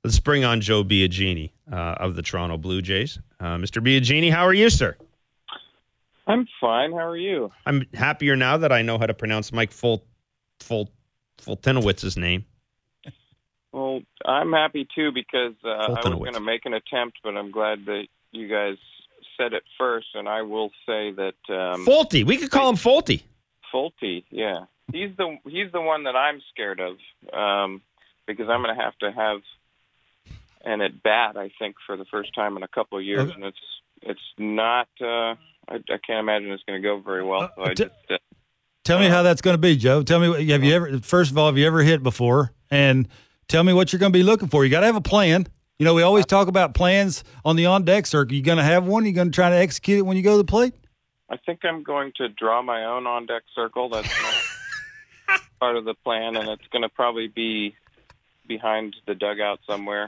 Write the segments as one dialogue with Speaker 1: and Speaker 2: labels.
Speaker 1: Let's bring on Joe Biagini of the Toronto Blue Jays. Mr. Biagini, how are you, sir?
Speaker 2: I'm fine. How are you?
Speaker 1: I'm happier now that I know how to pronounce Mike Foltynowicz's name.
Speaker 2: Well, I'm happy too because I was going to make an attempt, but I'm glad that you guys said it first, and I will say that
Speaker 1: Folty. We could call him Folty.
Speaker 2: Folty, yeah. He's the one that I'm scared of because I'm going to have an at bat, I think, for the first time in a couple of years, and it's not. I can't imagine it's going to go very well. So
Speaker 3: tell me how that's going to be, Joe. Tell me, have you ever hit before? And tell me what you're going to be looking for. You got to have a plan. You know, we always talk about plans on the on-deck circuit. You going to have one? You going to try to execute it when you go to the plate?
Speaker 2: I think I'm going to draw my own on-deck circle. That's part of the plan, and it's going to probably be behind the dugout somewhere.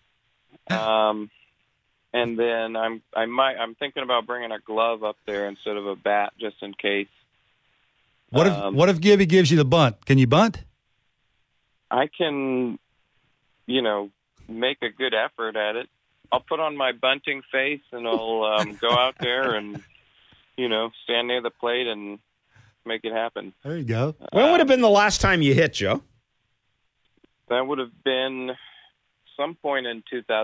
Speaker 2: And then I'm thinking about bringing a glove up there instead of a bat, just in case.
Speaker 3: What if Gibby gives you the bunt? Can you bunt?
Speaker 2: I can, make a good effort at it. I'll put on my bunting face and I'll go out there and, stand near the plate and make it happen.
Speaker 3: There you go.
Speaker 1: When would have been the last time you hit, Joe?
Speaker 2: That would have been some point in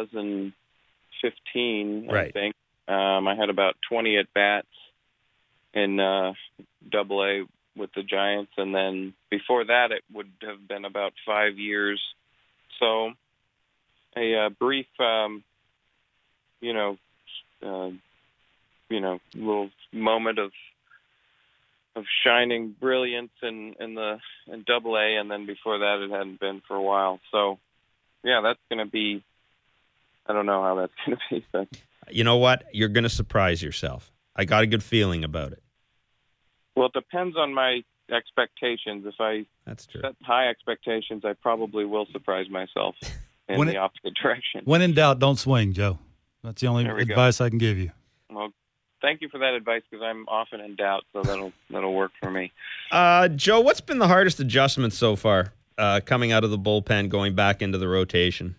Speaker 2: 2015,
Speaker 1: right.
Speaker 2: I think. I had about 20 at-bats in Double-A with the Giants, and then before that it would have been about 5 years. So a brief, little moment of shining brilliance in Double-A, and then before that it hadn't been for a while. So, yeah, that's going to be. I don't know how that's going to be. But.
Speaker 1: You know what? You're going to surprise yourself. I got a good feeling about it.
Speaker 2: Well, it depends on my expectations. If I set high expectations, I probably will surprise myself in the opposite direction.
Speaker 3: When in doubt, don't swing, Joe. That's the only advice I can give you.
Speaker 2: Well, thank you for that advice because I'm often in doubt, so that'll work for me.
Speaker 1: Joe, what's been the hardest adjustment so far coming out of the bullpen, going back into the rotation?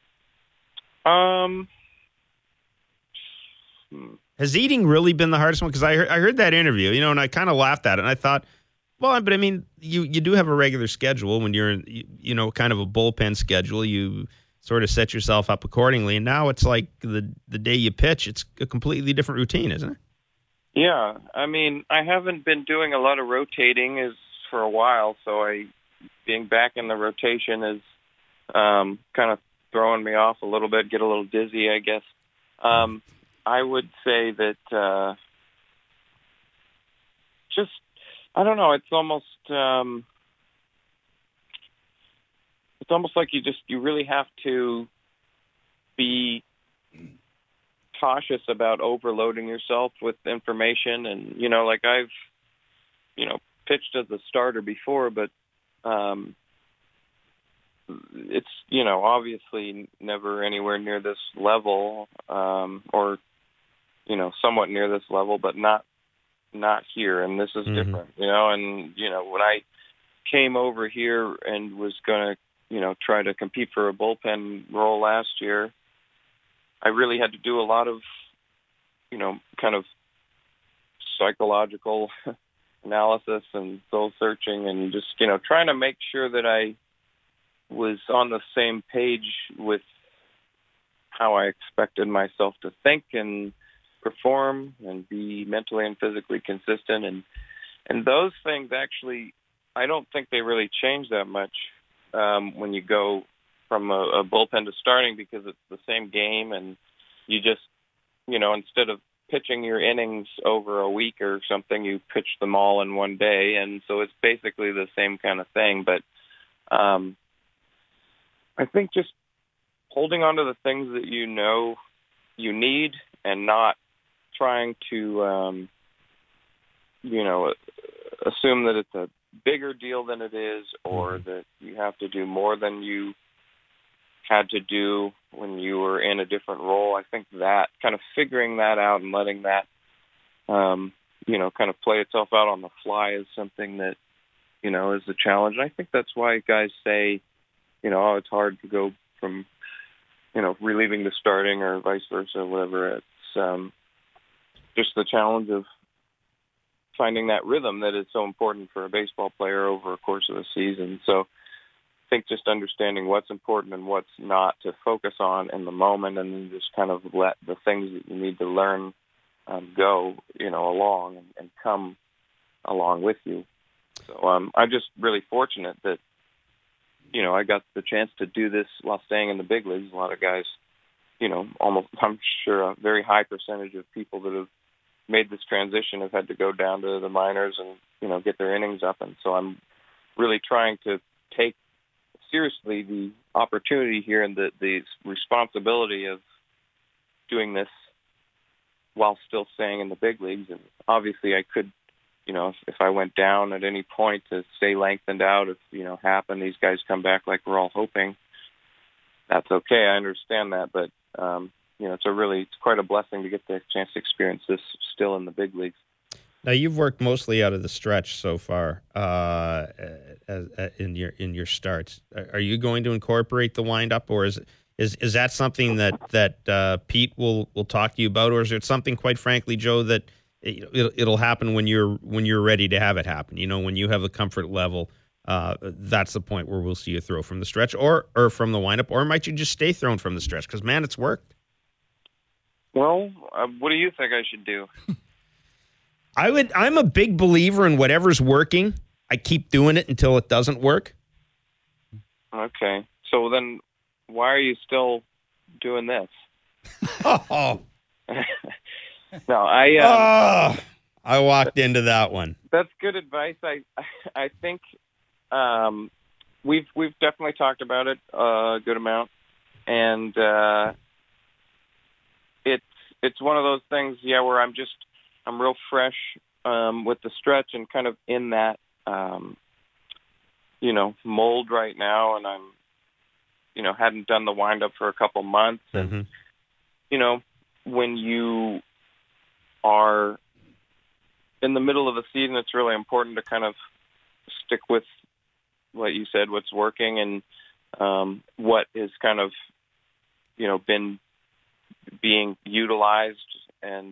Speaker 1: Has eating really been the hardest one? Because I heard that interview, and I kind of laughed at it. And I thought, well, but I mean, you do have a regular schedule when you're in, kind of a bullpen schedule. You sort of set yourself up accordingly. And now it's like the day you pitch, it's a completely different routine, isn't it?
Speaker 2: Yeah. I mean, I haven't been doing a lot of rotating for a while. So being back in the rotation is kind of throwing me off a little bit, get a little dizzy, I guess. I would say that I don't know, it's almost like you really have to be cautious about overloading yourself with information. And, like I've, pitched as a starter before, but it's, obviously never anywhere near this level, or, somewhat near this level, but not here. And this is different, and, when I came over here and was going to, try to compete for a bullpen role last year, I really had to do a lot of, kind of psychological analysis and soul searching and just, trying to make sure that I was on the same page with how I expected myself to think and perform and be mentally and physically consistent. And those things actually, I don't think they really change that much when you go from a bullpen to starting, because it's the same game and you just, instead of pitching your innings over a week or something, you pitch them all in one day. And so it's basically the same kind of thing. But I think just holding on to the things that you know you need and not trying to, assume that it's a bigger deal than it is, or that you have to do more than you had to do when you were in a different role. I think that kind of figuring that out and letting that, kind of play itself out on the fly is something that, is a challenge. And I think that's why guys say, it's hard to go from relieving the starting or vice versa, whatever. It's just the challenge of finding that rhythm that is so important for a baseball player over a course of a season. So I think just understanding what's important and what's not to focus on in the moment, and then just kind of let the things that you need to learn go, along and come along with you. So I'm just really fortunate that, I got the chance to do this while staying in the big leagues. A lot of guys, almost, I'm sure a very high percentage of people that have made this transition have had to go down to the minors and, get their innings up. And so I'm really trying to take seriously the opportunity here and the responsibility of doing this while still staying in the big leagues. And obviously I could, if I went down at any point to stay lengthened out, if, happen, these guys come back like we're all hoping, that's okay. I understand that. But, it's quite a blessing to get the chance to experience this still in the big leagues.
Speaker 1: Now, you've worked mostly out of the stretch so far in your starts. Are you going to incorporate the windup, or is that something that Pete will talk to you about, or is it something, quite frankly, Joe, that it'll happen when you're ready to have it happen? When you have the comfort level, that's the point where we'll see you throw from the stretch or from the windup, or might you just stay thrown from the stretch? Because, man, it's worked.
Speaker 2: Well, what do you think I should do?
Speaker 1: I'm a big believer in whatever's working. I keep doing it until it doesn't work.
Speaker 2: Okay. So then why are you still doing this?
Speaker 1: Oh.
Speaker 2: No, I
Speaker 1: walked into that one.
Speaker 2: That's good advice. I think we've definitely talked about it a good amount, and it's one of those things, where I'm real fresh with the stretch and kind of in that mold right now, and I'm hadn't done the windup for a couple months, and when you are in the middle of the season, it's really important to kind of stick with what you said, what's working, and what is kind of been being utilized, and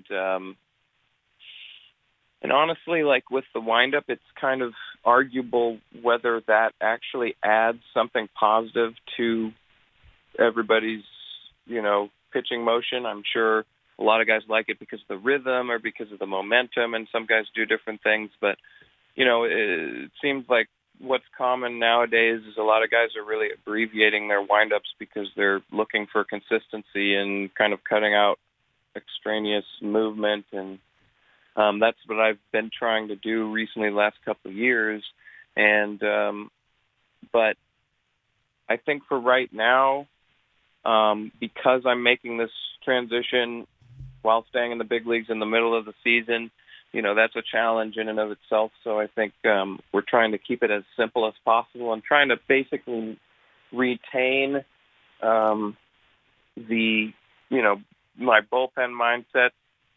Speaker 2: honestly, like with the windup, it's kind of arguable whether that actually adds something positive to everybody's pitching motion. I'm sure a lot of guys like it because of the rhythm or because of the momentum, and some guys do different things. But, it seems like what's common nowadays is a lot of guys are really abbreviating their windups because they're looking for consistency and kind of cutting out extraneous movement. And that's what I've been trying to do recently, the last couple of years. And but I think for right now, because I'm making this transition while staying in the big leagues in the middle of the season, that's a challenge in and of itself. So I think we're trying to keep it as simple as possible and trying to basically retain my bullpen mindset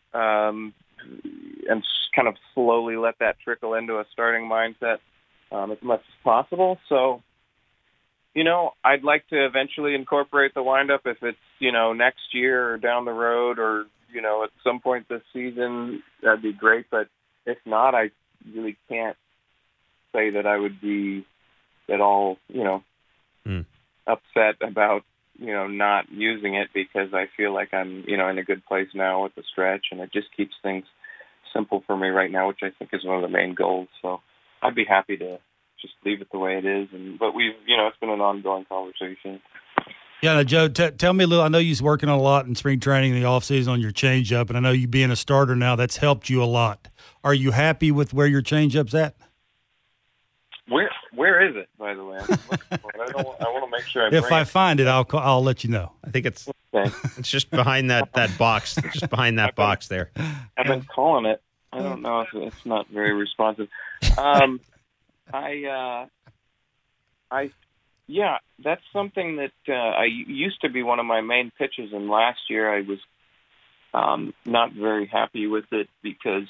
Speaker 2: and kind of slowly let that trickle into a starting mindset as much as possible. So, I'd like to eventually incorporate the windup if it's, next year or down the road or, at some point this season, that'd be great. But if not, I really can't say that I would be at all, upset about, not using it, because I feel like I'm, in a good place now with the stretch, and it just keeps things simple for me right now, which I think is one of the main goals. So I'd be happy to just leave it the way it is. But we've, it's been an ongoing conversation.
Speaker 3: Yeah, now, Joe, tell me a little. I know you're working on a lot in spring training in the off season on your changeup, and I know you being a starter now, that's helped you a lot. Are you happy with where your changeup's at?
Speaker 2: Where is it, by the way? I want to make sure
Speaker 3: if I find it, I'll let you know.
Speaker 1: I think it's just behind that box, just behind that box there.
Speaker 2: I've been calling it. I don't know if it's not very responsive. Yeah, that's something that I used to be one of my main pitches, and last year I was not very happy with it because,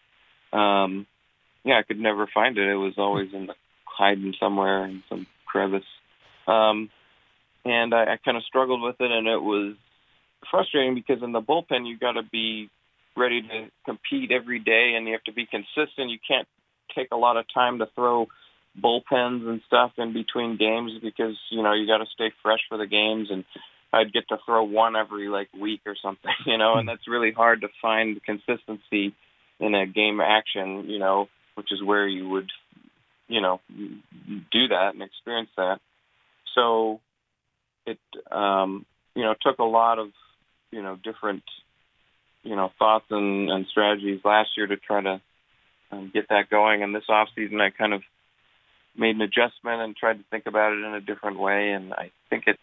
Speaker 2: I could never find it. It was always hiding somewhere in some crevice. And and I kind of struggled with it, and it was frustrating because in the bullpen you got to be ready to compete every day, and you have to be consistent. You can't take a lot of time to throw bullpens and stuff in between games because, you got to stay fresh for the games, and I'd get to throw one every week or something, and that's really hard to find consistency in a game action, which is where you would, do that and experience that. So it, took a lot of, different, thoughts and strategies last year to try to get that going. And this off season, I kind of made an adjustment and tried to think about it in a different way. And I think it's,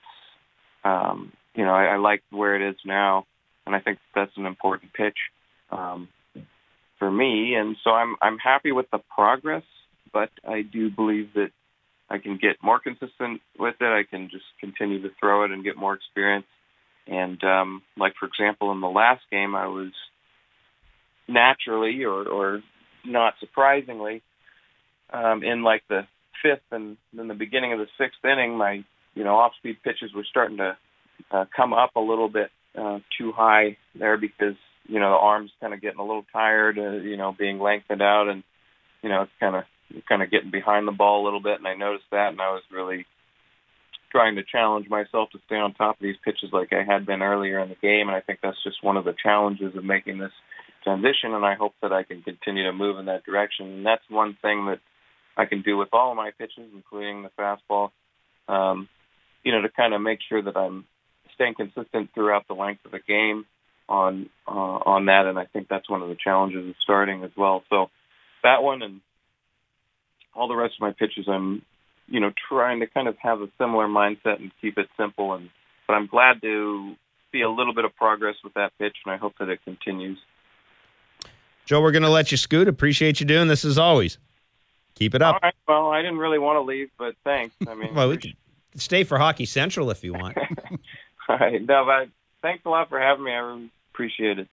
Speaker 2: I like where it is now, and I think that's an important pitch for me. And so I'm happy with the progress, but I do believe that I can get more consistent with it. I can just continue to throw it and get more experience. And for example, in the last game, I was naturally or not surprisingly in the fifth and then the beginning of the sixth inning, my off-speed pitches were starting to come up a little bit too high there because the arm's kind of getting a little tired, being lengthened out, and it's kind of getting behind the ball a little bit. And I noticed that, and I was really trying to challenge myself to stay on top of these pitches like I had been earlier in the game. And I think that's just one of the challenges of making this transition, and I hope that I can continue to move in that direction. And that's one thing that I can do with all of my pitches, including the fastball, to kind of make sure that I'm staying consistent throughout the length of the game on that. And I think that's one of the challenges of starting as well. So that one and all the rest of my pitches, I'm, trying to kind of have a similar mindset and keep it simple. But I'm glad to see a little bit of progress with that pitch, and I hope that it continues.
Speaker 1: Joe, we're going to let you scoot. Appreciate you doing this as always. Keep it up.
Speaker 2: All right. Well, I didn't really want to leave, but thanks. I mean,
Speaker 1: well, we can stay for Hockey Central if you want.
Speaker 2: All right. No, but thanks a lot for having me. I really appreciate it.